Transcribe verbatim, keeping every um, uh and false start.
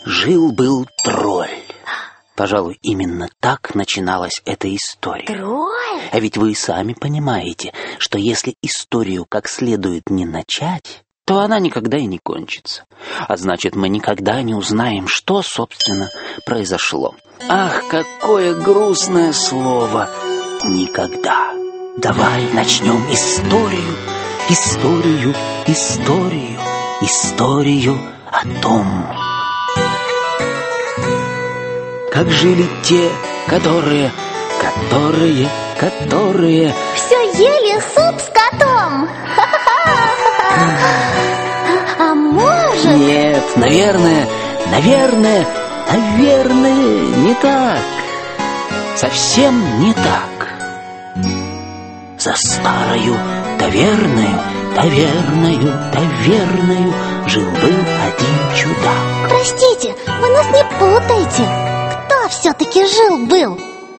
Жил-был тролль. Пожалуй, именно так начиналась эта история. Тролль? А ведь вы и сами понимаете, что если историю как следует не начать, то она никогда и не кончится. А значит, мы никогда не узнаем, что, собственно, произошло. Ах, какое грустное слово «никогда». Давай начнем историю, историю, историю, историю о том, как жили те, которые, которые, которые... Все ели суп с котом. А может... Нет, наверное, наверное, наверное, не так. Совсем не так. За старою таверною, таверною, таверною жил-был один чудак. Простите, вы нас не путайте. Кто все-таки жил-был?